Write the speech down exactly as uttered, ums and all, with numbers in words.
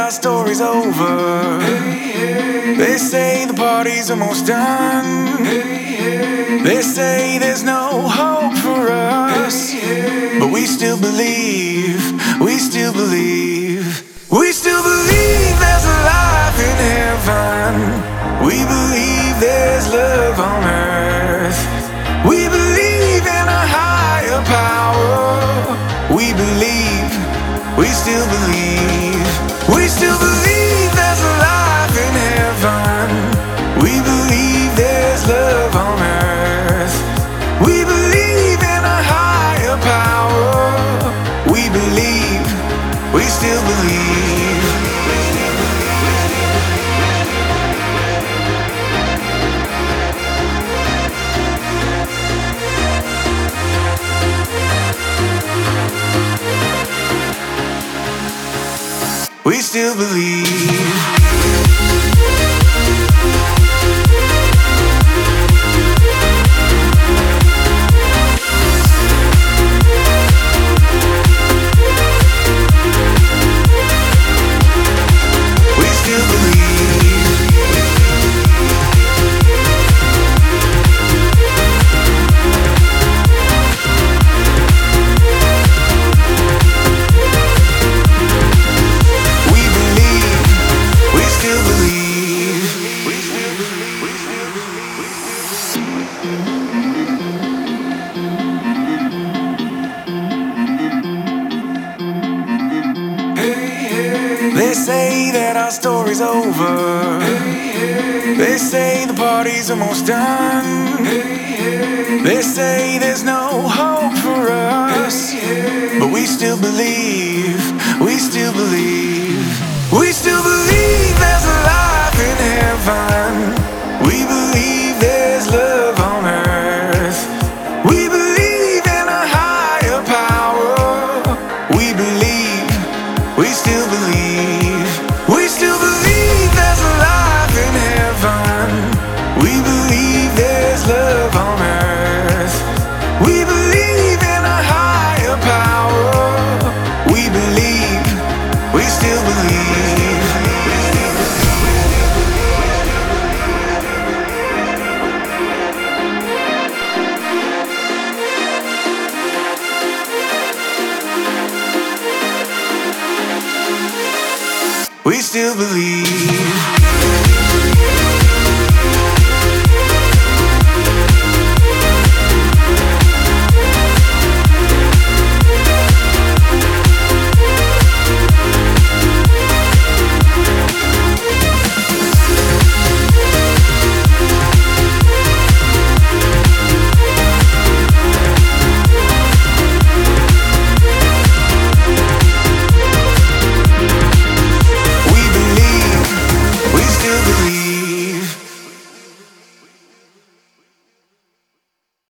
our story's over. They say the party's almost done. They say there's no hope for us, but we still believe, we still believe. We still believe there's a life in heaven. We believe there's love on earth. We believe in a higher power. We believe, we still believe. We still believe there's a life in heaven. We believe there's love on earth. We believe in a higher power. We believe, we still believe. We still believe. They say that our story's over. They say the party's almost done. They say there's no hope for us, but we still believe, we still believe. We still believe there's a life in heaven. We believe there's love on earth. We believe in a higher power. We believe, we still believe. We still believe there's a life in heaven. We believe there's love on earth. We believe in a higher power. We believe, we still believe. We still believe.